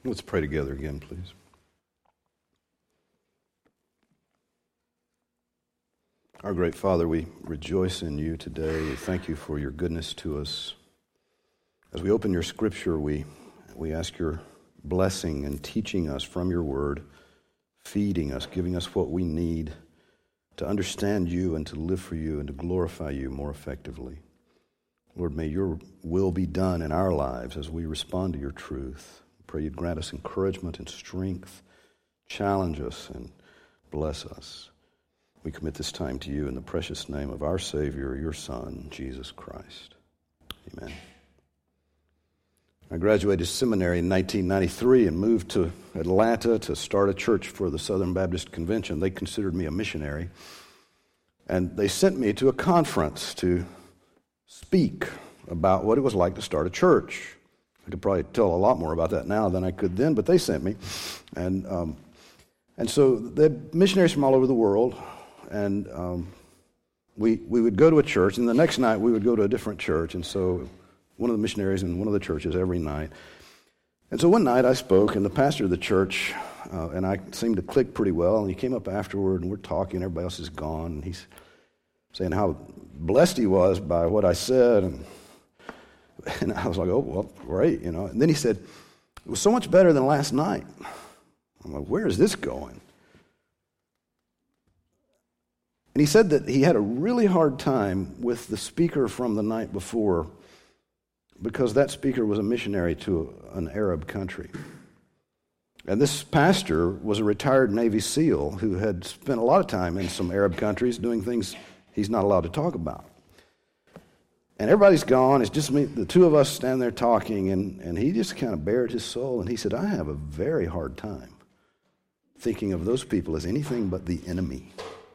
Let's pray together again, please. Our great Father, we rejoice in you today. We thank you for your goodness to us. As we open your scripture, we ask your blessing and teaching us from your word, feeding us, giving us what we need to understand you and to live for you and to glorify you more effectively. Lord, may your will be done in our lives as we respond to your truth. Pray you'd grant us encouragement and strength, challenge us, and bless us. We commit this time to you in the precious name of our Savior, your Son, Jesus Christ. Amen. I graduated seminary in 1993 and moved to Atlanta to start a church for the Southern Baptist Convention. They considered me a missionary, and they sent me to a conference to speak about what it was like to start a church. I could probably tell a lot more about that now than I could then, but they sent me. And so they had missionaries from all over the world, and we would go to a church, and the next night we would go to a different church, and so one of the missionaries in one of the churches every night. And so one night I spoke, and the pastor of the church, and I seemed to click pretty well, and he came up afterward, and we're talking, everybody else is gone, and he's saying how blessed he was by what I said, and I was like, oh, well, great, you know. And then he said, it was so much better than last night. I'm like, where is this going? And he said that he had a really hard time with the speaker from the night before because that speaker was a missionary to an Arab country. And this pastor was a retired Navy SEAL who had spent a lot of time in some Arab countries doing things he's not allowed to talk about. And everybody's gone. It's just me, the two of us standing there talking, and he just kind of bared his soul, and he said, I have a very hard time thinking of those people as anything but the enemy.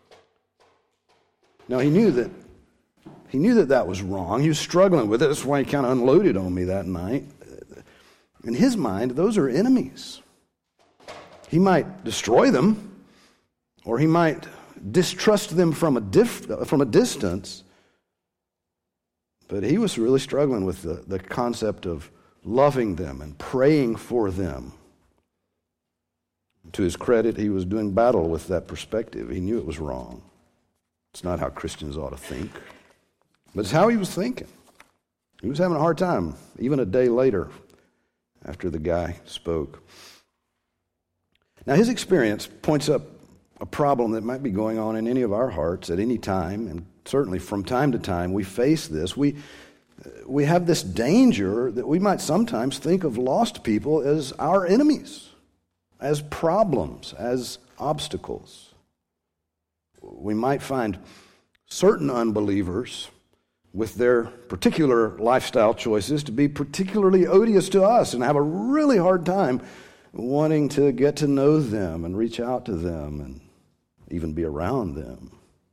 Now, he knew that was wrong. He was struggling with it. That's why he kind of unloaded on me that night. In his mind, those are enemies. He might destroy them, or he might distrust them from a distance, but he was really struggling with the concept of loving them and praying for them. To his credit, he was doing battle with that perspective. He knew it was wrong. It's not how Christians ought to think, but it's how he was thinking. He was having a hard time, even a day later, after the guy spoke. Now, his experience points up a problem that might be going on in any of our hearts at any time, and certainly from time to time we face this. We have this danger that we might sometimes think of lost people as our enemies, as problems, as obstacles. We might find certain unbelievers with their particular lifestyle choices to be particularly odious to us and have a really hard time wanting to get to know them and reach out to them and even be around them.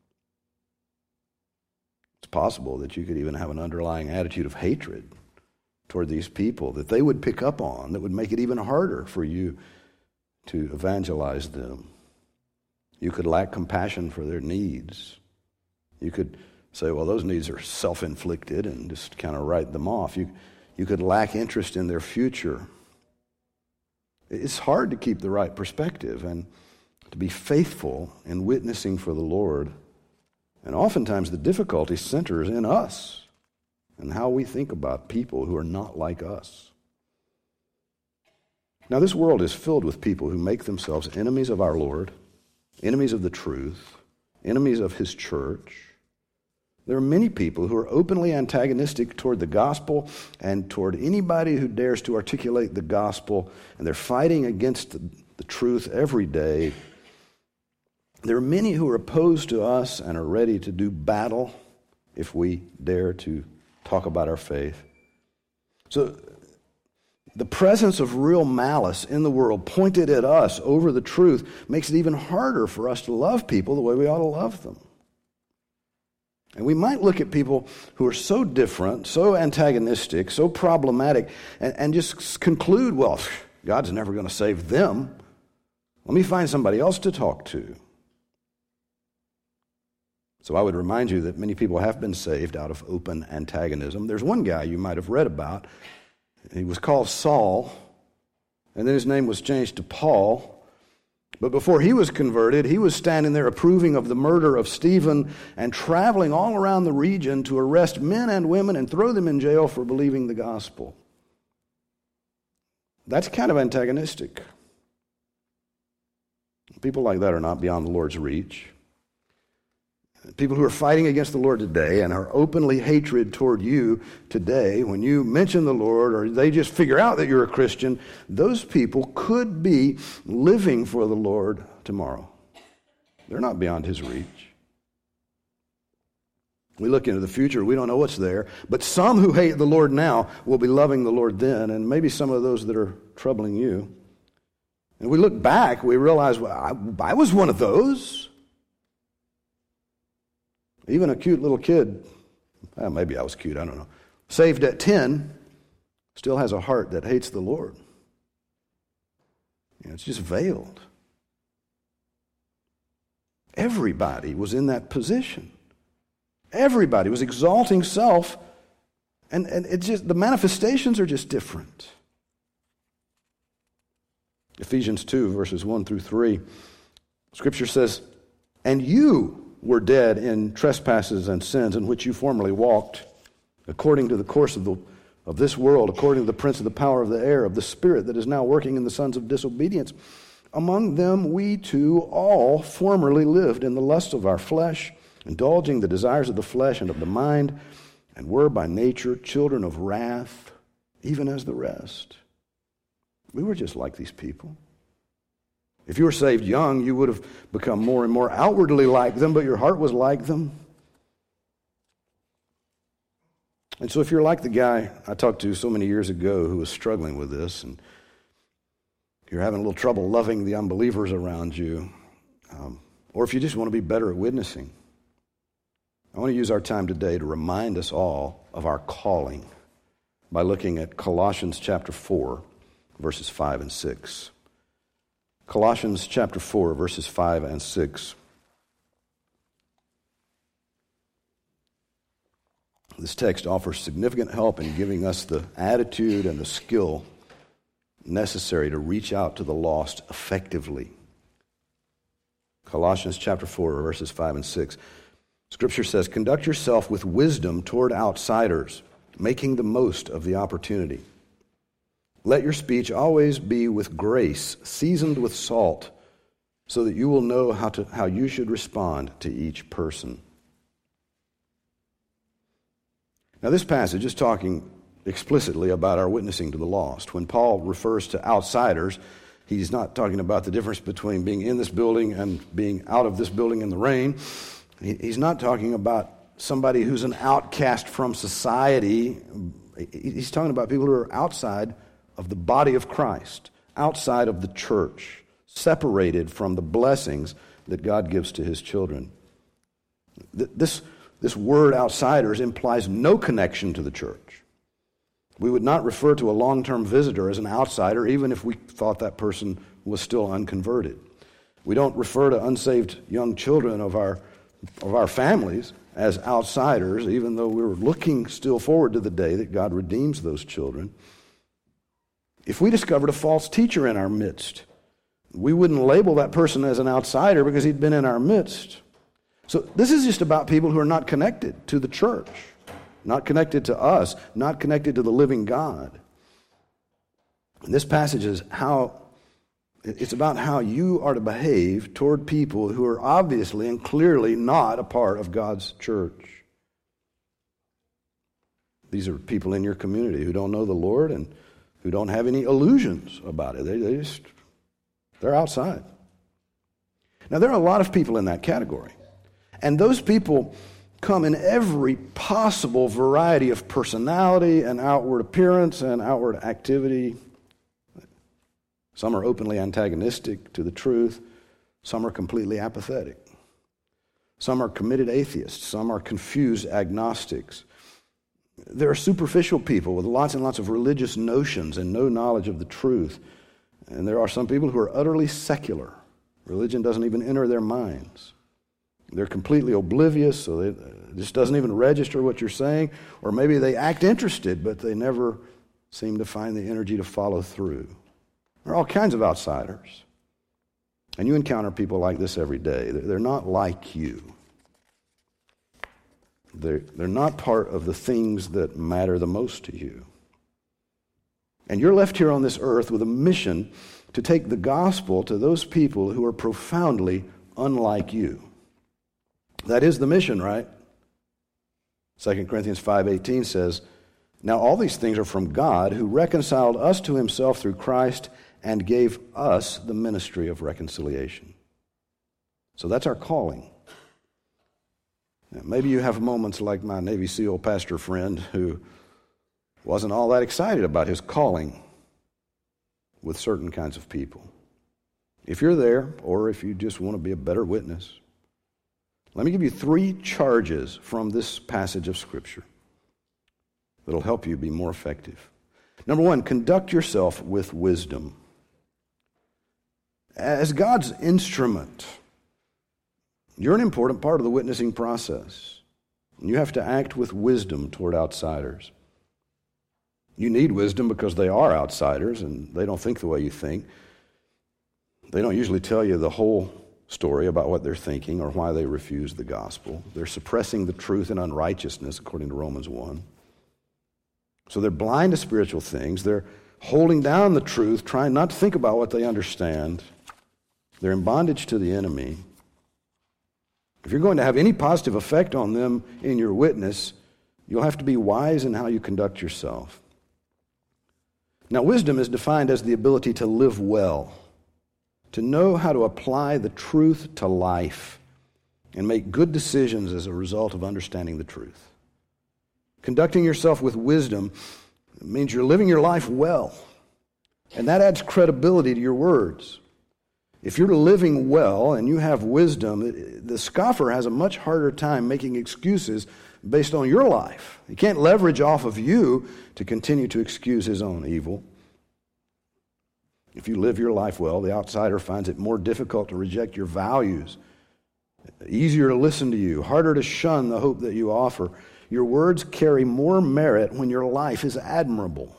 It's possible that you could even have an underlying attitude of hatred toward these people that they would pick up on that would make it even harder for you to evangelize them. You could lack compassion for their needs. You could say, well, those needs are self-inflicted and just kind of write them off. You could lack interest in their future. It's hard to keep the right perspective and to be faithful in witnessing for the Lord. And oftentimes the difficulty centers in us and how we think about people who are not like us. Now, this world is filled with people who make themselves enemies of our Lord, enemies of the truth, enemies of His church. There are many people who are openly antagonistic toward the gospel and toward anybody who dares to articulate the gospel, and they're fighting against the truth every day. There are many who are opposed to us and are ready to do battle if we dare to talk about our faith. So the presence of real malice in the world pointed at us over the truth makes it even harder for us to love people the way we ought to love them. And we might look at people who are so different, so antagonistic, so problematic, and just conclude, well, God's never going to save them. Let me find somebody else to talk to. So I would remind you that many people have been saved out of open antagonism. There's one guy you might have read about. He was called Saul, and then his name was changed to Paul. But before he was converted, he was standing there approving of the murder of Stephen and traveling all around the region to arrest men and women and throw them in jail for believing the gospel. That's kind of antagonistic. People like that are not beyond the Lord's reach. People who are fighting against the Lord today and are openly hatred toward you today, when you mention the Lord or they just figure out that you're a Christian, those people could be living for the Lord tomorrow. They're not beyond his reach. We look into the future, we don't know what's there, but some who hate the Lord now will be loving the Lord then, and maybe some of those that are troubling you. And we look back, we realize, well, I was one of those. Even a cute little kid, maybe I was cute, I don't know, saved at 10, still has a heart that hates the Lord. It's just veiled. Everybody was in that position. Everybody was exalting self, and it's just, the manifestations are just different. Ephesians 2, verses 1 through 3, Scripture says, "And you were dead in trespasses and sins in which you formerly walked, according to the course of this world, according to the prince of the power of the air, of the spirit that is now working in the sons of disobedience. Among them we too all formerly lived in the lusts of our flesh, indulging the desires of the flesh and of the mind, and were by nature children of wrath, even as the rest." We were just like these people. If you were saved young, you would have become more and more outwardly like them, but your heart was like them. And so if you're like the guy I talked to so many years ago who was struggling with this, and you're having a little trouble loving the unbelievers around you, or if you just want to be better at witnessing, I want to use our time today to remind us all of our calling by looking at Colossians chapter 4, verses 5 and 6. Colossians chapter 4, verses 5 and 6. This text offers significant help in giving us the attitude and the skill necessary to reach out to the lost effectively. Colossians chapter 4, verses 5 and 6. Scripture says, "Conduct yourself with wisdom toward outsiders, making the most of the opportunity. Let your speech always be with grace, seasoned with salt, so that you will know how you should respond to each person." Now, this passage is talking explicitly about our witnessing to the lost. When Paul refers to outsiders, he's not talking about the difference between being in this building and being out of this building in the rain. He's not talking about somebody who's an outcast from society. He's talking about people who are outside of the body of Christ, outside of the church, separated from the blessings that God gives to his children. This word outsiders implies no connection to the church. We would not refer to a long-term visitor as an outsider, even if we thought that person was still unconverted. We don't refer to unsaved young children of our families as outsiders, even though we're looking still forward to the day that God redeems those children. If we discovered a false teacher in our midst, we wouldn't label that person as an outsider because he'd been in our midst. So this is just about people who are not connected to the church, not connected to us, not connected to the living God. And this passage is it's about how you are to behave toward people who are obviously and clearly not a part of God's church. These are people in your community who don't know the Lord and who don't have any illusions about it. They're outside. Now, there are a lot of people in that category. And those people come in every possible variety of personality and outward appearance and outward activity. Some are openly antagonistic to the truth. Some are completely apathetic. Some are committed atheists. Some are confused agnostics. There are superficial people with lots and lots of religious notions and no knowledge of the truth. And there are some people who are utterly secular. Religion doesn't even enter their minds. They're completely oblivious, so it just doesn't even register what you're saying. Or maybe they act interested, but they never seem to find the energy to follow through. There are all kinds of outsiders. And you encounter people like this every day. They're not like you. They're not part of the things that matter the most to you. And you're left here on this earth with a mission to take the gospel to those people who are profoundly unlike you. That is the mission, right? 2 Corinthians 5:18 says, "Now all these things are from God, who reconciled us to himself through Christ and gave us the ministry of reconciliation." So that's our calling. Now, maybe you have moments like my Navy SEAL pastor friend who wasn't all that excited about his calling with certain kinds of people. If you're there, or if you just want to be a better witness, let me give you 3 charges from this passage of Scripture that'll help you be more effective. Number 1, conduct yourself with wisdom. As God's instrument, you're an important part of the witnessing process. You have to act with wisdom toward outsiders. You need wisdom because they are outsiders and they don't think the way you think. They don't usually tell you the whole story about what they're thinking or why they refuse the gospel. They're suppressing the truth in unrighteousness, according to Romans 1. So they're blind to spiritual things. They're holding down the truth, trying not to think about what they understand. They're in bondage to the enemy. If you're going to have any positive effect on them in your witness, you'll have to be wise in how you conduct yourself. Now, wisdom is defined as the ability to live well, to know how to apply the truth to life, and make good decisions as a result of understanding the truth. Conducting yourself with wisdom means you're living your life well, and that adds credibility to your words. If you're living well and you have wisdom, the scoffer has a much harder time making excuses based on your life. He can't leverage off of you to continue to excuse his own evil. If you live your life well, the outsider finds it more difficult to reject your values, easier to listen to you, harder to shun the hope that you offer. Your words carry more merit when your life is admirable.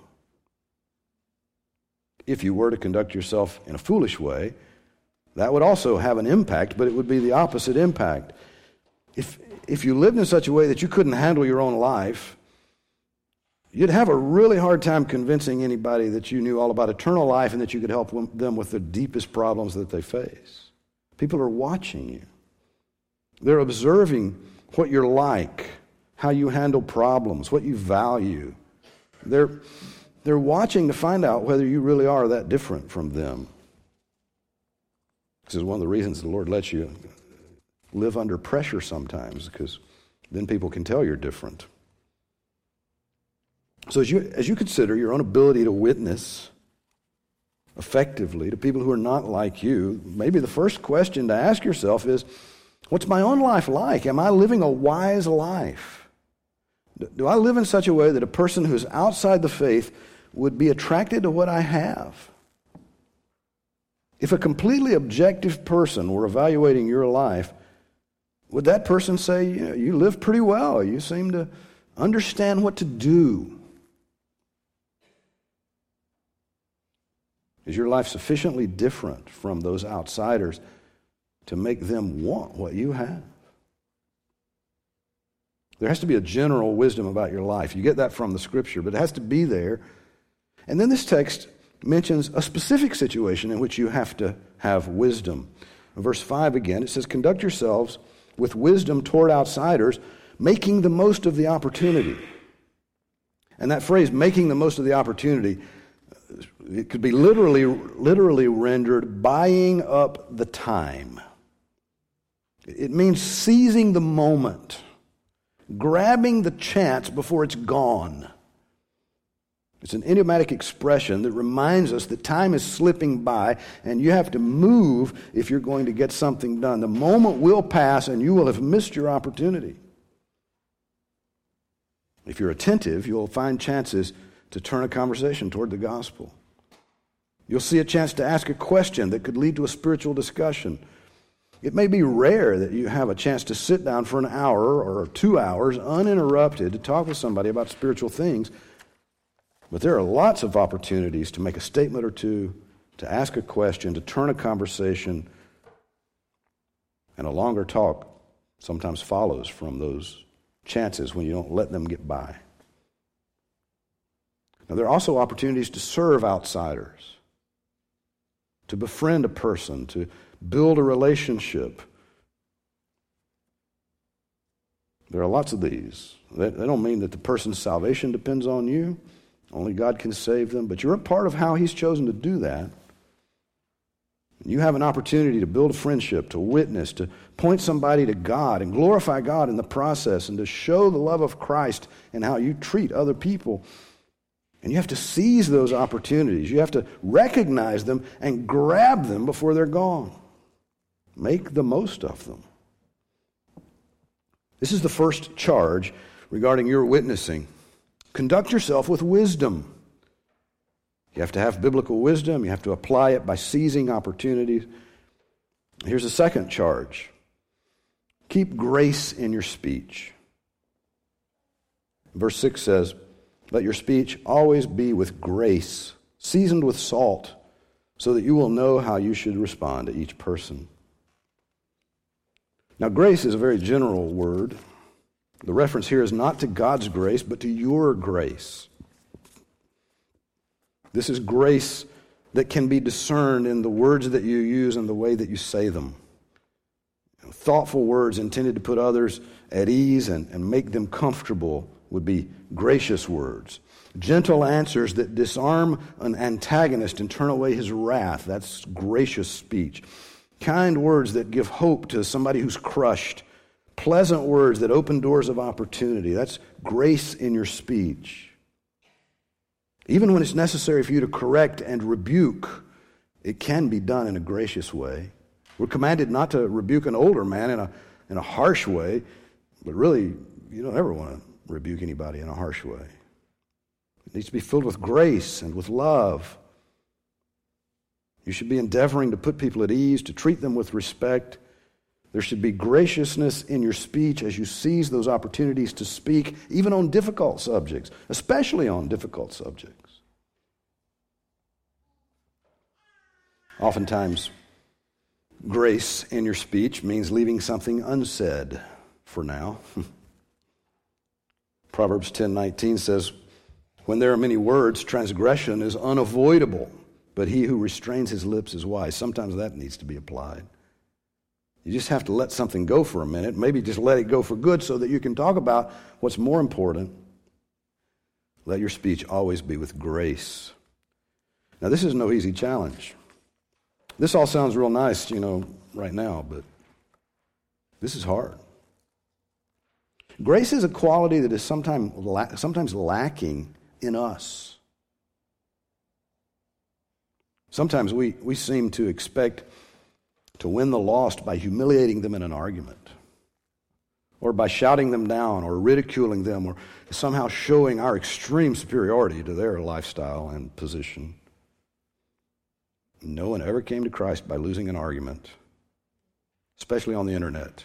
If you were to conduct yourself in a foolish way, that would also have an impact, but it would be the opposite impact. If you lived in such a way that you couldn't handle your own life, you'd have a really hard time convincing anybody that you knew all about eternal life and that you could help them with the deepest problems that they face. People are watching you. They're observing what you're like, how you handle problems, what you value. They're watching to find out whether you really are that different from them. This is one of the reasons the Lord lets you live under pressure sometimes, because then people can tell you're different. So as you consider your own ability to witness effectively to people who are not like you, maybe the first question to ask yourself is, what's my own life like? Am I living a wise life? Do I live in such a way that a person who's outside the faith would be attracted to what I have? If a completely objective person were evaluating your life, would that person say, you live pretty well, you seem to understand what to do? Is your life sufficiently different from those outsiders to make them want what you have? There has to be a general wisdom about your life. You get that from the Scripture, but it has to be there. And then this text mentions a specific situation in which you have to have wisdom. In verse 5 again, it says, "Conduct yourselves with wisdom toward outsiders, making the most of the opportunity." And that phrase, making the most of the opportunity, it could be literally rendered buying up the time. It means seizing the moment, grabbing the chance before it's gone. It's an idiomatic expression that reminds us that time is slipping by and you have to move if you're going to get something done. The moment will pass and you will have missed your opportunity. If you're attentive, you'll find chances to turn a conversation toward the gospel. You'll see a chance to ask a question that could lead to a spiritual discussion. It may be rare that you have a chance to sit down for an hour or 2 hours uninterrupted to talk with somebody about spiritual things, but there are lots of opportunities to make a statement or two, to ask a question, to turn a conversation, and a longer talk sometimes follows from those chances when you don't let them get by. Now, there are also opportunities to serve outsiders, to befriend a person, to build a relationship. There are lots of these. They don't mean that the person's salvation depends on you. Only God can save them. But you're a part of how He's chosen to do that. You have an opportunity to build a friendship, to witness, to point somebody to God and glorify God in the process, and to show the love of Christ in how you treat other people. And you have to seize those opportunities. You have to recognize them and grab them before they're gone. Make the most of them. This is the first charge regarding your witnessing. Conduct yourself with wisdom. You have to have biblical wisdom. You have to apply it by seizing opportunities. Here's the second charge. Keep grace in your speech. Verse 6 says, "Let your speech always be with grace, seasoned with salt, so that you will know how you should respond to each person." Now, grace is a very general word. The reference here is not to God's grace, but to your grace. This is grace that can be discerned in the words that you use and the way that you say them. Thoughtful words intended to put others at ease and make them comfortable would be gracious words. Gentle answers that disarm an antagonist and turn away his wrath, that's gracious speech. Kind words that give hope to somebody who's crushed. Pleasant words that open doors of opportunity, that's grace in your speech. Even when it's necessary for you to correct and rebuke, it can be done in a gracious way. We're commanded not to rebuke an older man in a harsh way, but really, you don't ever want to rebuke anybody in a harsh way. It needs to be filled with grace and with love. You should be endeavoring to put people at ease, to treat them with respect. There should be graciousness in your speech as you seize those opportunities to speak, even on difficult subjects, especially on difficult subjects. Oftentimes, grace in your speech means leaving something unsaid for now. Proverbs 10:19 says, "When there are many words, transgression is unavoidable, but he who restrains his lips is wise." Sometimes that needs to be applied. You just have to let something go for a minute, maybe just let it go for good so that you can talk about what's more important. Let your speech always be with grace. Now, this is no easy challenge. This all sounds real nice, right now, but this is hard. Grace is a quality that is sometimes lacking in us. Sometimes we seem to expect to win the lost by humiliating them in an argument, or by shouting them down, or ridiculing them, or somehow showing our extreme superiority to their lifestyle and position. No one ever came to Christ by losing an argument, especially on the internet.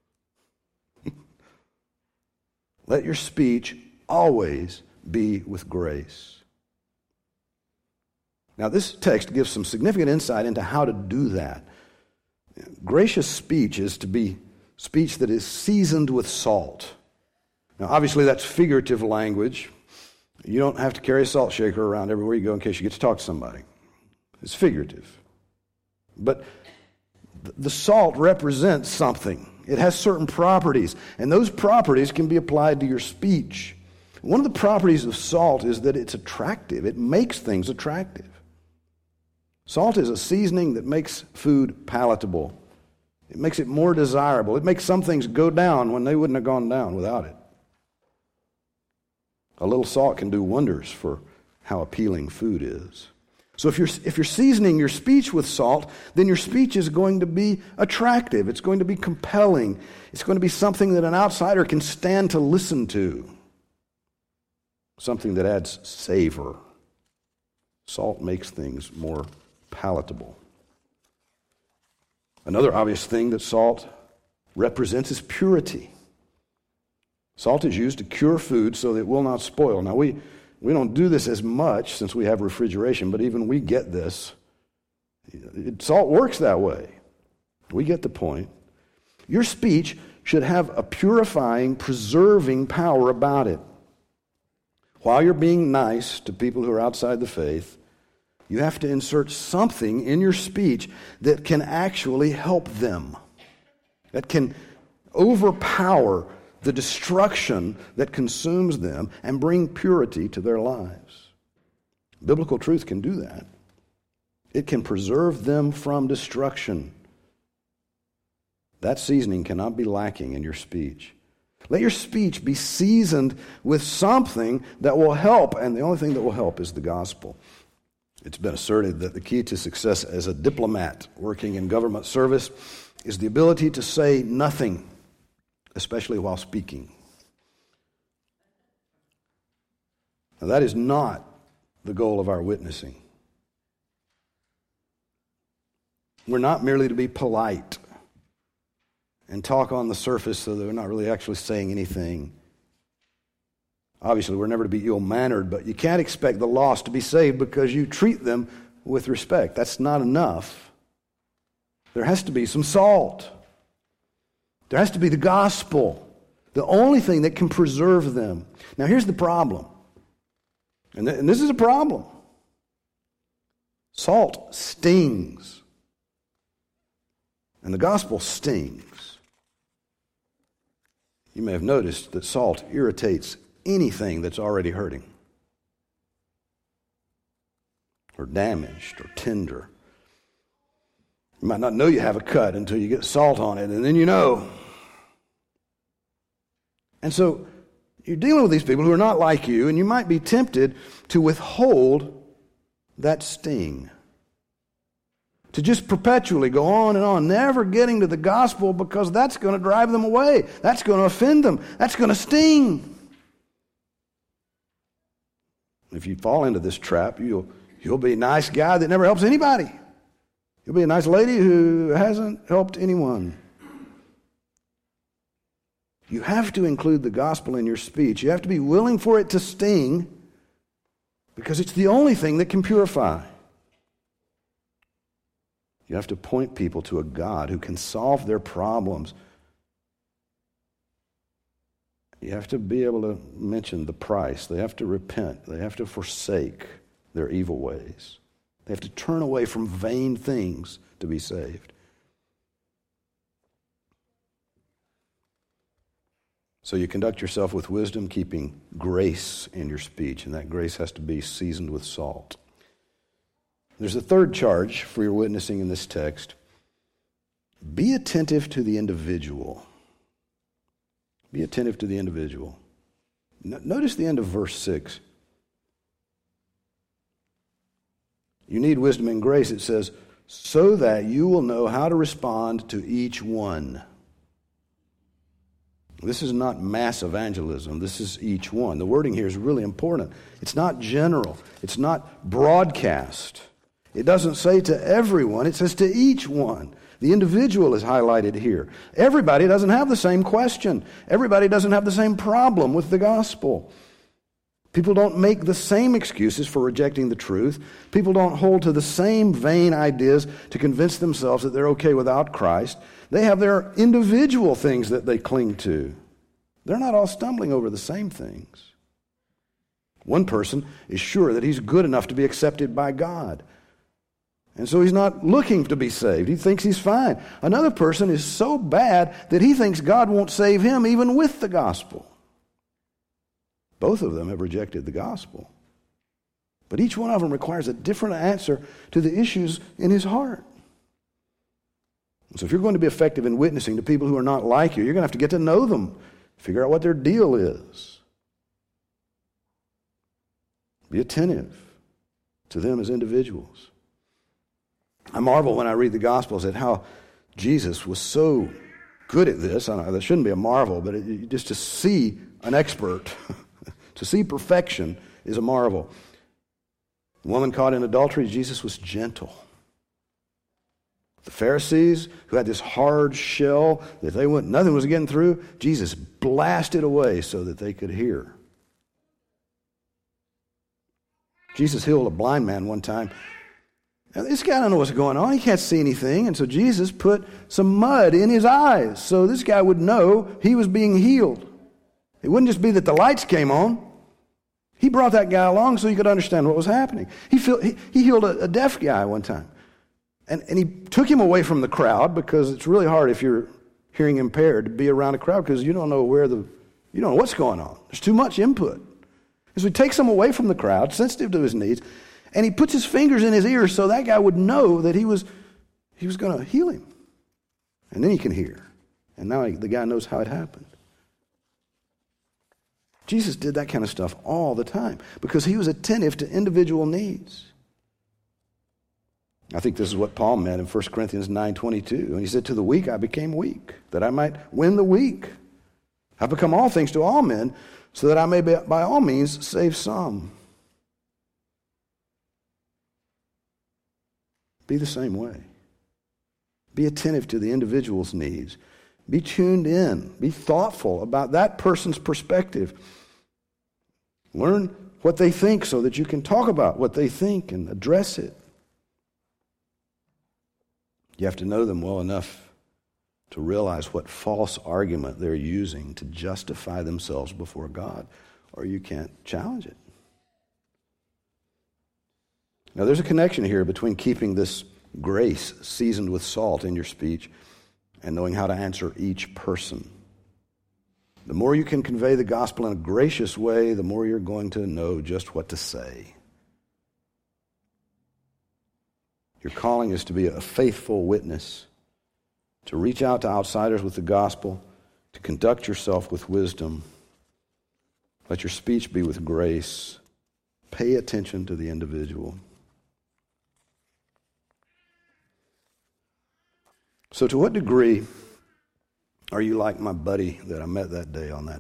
Let your speech always be with grace. Now, this text gives some significant insight into how to do that. Gracious speech is to be speech that is seasoned with salt. Now, obviously, that's figurative language. You don't have to carry a salt shaker around everywhere you go in case you get to talk to somebody. It's figurative. But the salt represents something. It has certain properties, and those properties can be applied to your speech. One of the properties of salt is that it's attractive. It makes things attractive. Salt is a seasoning that makes food palatable. It makes it more desirable. It makes some things go down when they wouldn't have gone down without it. A little salt can do wonders for how appealing food is. So if you're seasoning your speech with salt, then your speech is going to be attractive. It's going to be compelling. It's going to be something that an outsider can stand to listen to. Something that adds savor. Salt makes things more palatable. Another obvious thing that salt represents is purity. Salt is used to cure food so that it will not spoil. Now, we don't do this as much since we have refrigeration, but even we get this. Salt works that way. We get the point. Your speech should have a purifying, preserving power about it. While you're being nice to people who are outside the faith, you have to insert something in your speech that can actually help them, that can overpower the destruction that consumes them and bring purity to their lives. Biblical truth can do that. It can preserve them from destruction. That seasoning cannot be lacking in your speech. Let your speech be seasoned with something that will help, and the only thing that will help is the gospel. It's been asserted that the key to success as a diplomat working in government service is the ability to say nothing, especially while speaking. Now, that is not the goal of our witnessing. We're not merely to be polite and talk on the surface so that we're not really actually saying anything. Obviously, we're never to be ill-mannered, but you can't expect the lost to be saved because you treat them with respect. That's not enough. There has to be some salt. There has to be the gospel, the only thing that can preserve them. Now, here's the problem, and this is a problem. Salt stings, and the gospel stings. You may have noticed that salt irritates anything that's already hurting, or damaged, or tender. You might not know you have a cut until you get salt on it, and then you know. And so you're dealing with these people who are not like you, and you might be tempted to withhold that sting, to just perpetually go on and on, never getting to the gospel, because that's going to drive them away. That's going to offend them. That's going to sting. If you fall into this trap, you'll be a nice guy that never helps anybody. You'll be a nice lady who hasn't helped anyone. You have to include the gospel in your speech. You have to be willing for it to sting, because it's the only thing that can purify. You have to point people to a God who can solve their problems. You have to be able to mention the price. They have to repent. They have to forsake their evil ways. They have to turn away from vain things to be saved. So you conduct yourself with wisdom, keeping grace in your speech, and that grace has to be seasoned with salt. There's a third charge for your witnessing in this text. Be attentive to the individual. Be attentive to the individual. Notice the end of verse 6. You need wisdom and grace, it says, so that you will know how to respond to each one. This is not mass evangelism. This is each one. The wording here is really important. It's not general. It's not broadcast. It doesn't say to everyone. It says to each one. The individual is highlighted here. Everybody doesn't have the same question. Everybody doesn't have the same problem with the gospel. People don't make the same excuses for rejecting the truth. People don't hold to the same vain ideas to convince themselves that they're okay without Christ. They have their individual things that they cling to. They're not all stumbling over the same things. One person is sure that he's good enough to be accepted by God, and so he's not looking to be saved. He thinks he's fine. Another person is so bad that he thinks God won't save him even with the gospel. Both of them have rejected the gospel. But each one of them requires a different answer to the issues in his heart. So if you're going to be effective in witnessing to people who are not like you, you're going to have to get to know them, figure out what their deal is. Be attentive to them as individuals. I marvel when I read the Gospels at how Jesus was so good at this. I know that shouldn't be a marvel, but just to see an expert, to see perfection is a marvel. The woman caught in adultery, Jesus was gentle. The Pharisees, who had this hard shell that nothing was getting through, Jesus blasted away so that they could hear. Jesus healed a blind man one time, Now, this guy don't know what's going on. He can't see anything. And so Jesus put some mud in his eyes so this guy would know he was being healed. It wouldn't just be that the lights came on. He brought that guy along so he could understand what was happening. He healed a deaf guy one time. And he took him away from the crowd, because it's really hard if you're hearing impaired to be around a crowd, because you don't know what's going on. There's too much input. And so he takes him away from the crowd, sensitive to his needs, and he puts his fingers in his ears so that guy would know that he was going to heal him. And then he can hear. And now the guy knows how it happened. Jesus did that kind of stuff all the time because he was attentive to individual needs. I think this is what Paul meant in 1 Corinthians 9:22. And he said, to the weak I became weak, that I might win the weak. I've become all things to all men, so that I may by all means save some. Be the same way. Be attentive to the individual's needs. Be tuned in. Be thoughtful about that person's perspective. Learn what they think so that you can talk about what they think and address it. You have to know them well enough to realize what false argument they're using to justify themselves before God, or you can't challenge it. Now, there's a connection here between keeping this grace seasoned with salt in your speech and knowing how to answer each person. The more you can convey the gospel in a gracious way, the more you're going to know just what to say. Your calling is to be a faithful witness, to reach out to outsiders with the gospel, to conduct yourself with wisdom. Let your speech be with grace. Pay attention to the individual. So to what degree are you like my buddy that I met that day on that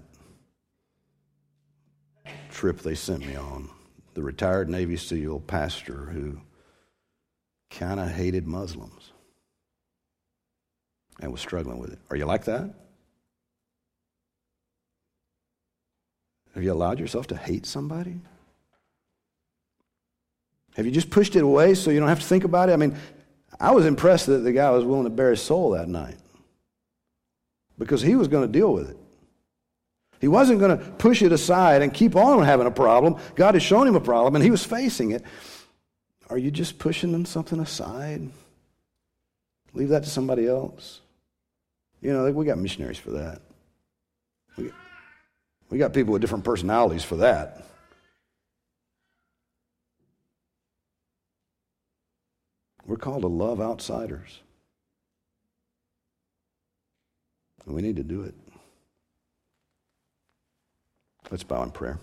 trip they sent me on, the retired Navy SEAL pastor who kind of hated Muslims and was struggling with it? Are you like that? Have you allowed yourself to hate somebody? Have you just pushed it away so you don't have to think about it? I mean, I was impressed that the guy was willing to bare his soul that night because he was going to deal with it. He wasn't going to push it aside and keep on having a problem. God has shown him a problem, and he was facing it. Are you just pushing something aside? Leave that to somebody else. You know, we got missionaries for that. We got people with different personalities for that. We're called to love outsiders. And we need to do it. Let's bow in prayer.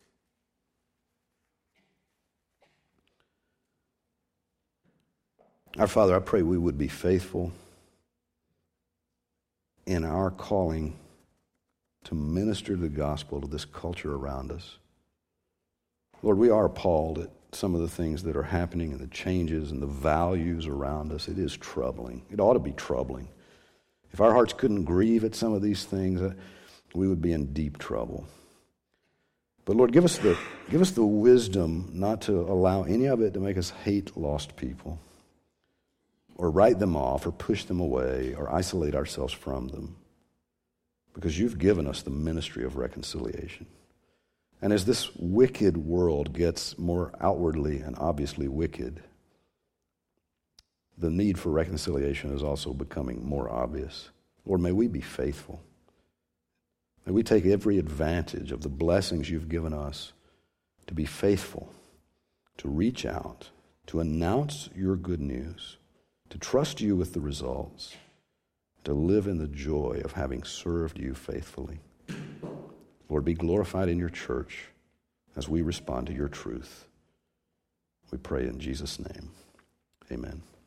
Our Father, I pray we would be faithful in our calling to minister the gospel to this culture around us. Lord, we are appalled at some of the things that are happening and the changes and the values around us. It is troubling. It ought to be troubling. If our hearts couldn't grieve at some of these things, we would be in deep trouble. But Lord, give us the wisdom not to allow any of it to make us hate lost people, or write them off, or push them away, or isolate ourselves from them. Because you've given us the ministry of reconciliation. And as this wicked world gets more outwardly and obviously wicked, the need for reconciliation is also becoming more obvious. Lord, may we be faithful. May we take every advantage of the blessings you've given us to be faithful, to reach out, to announce your good news, to trust you with the results, to live in the joy of having served you faithfully. Lord, be glorified in your church as we respond to your truth. We pray in Jesus' name. Amen.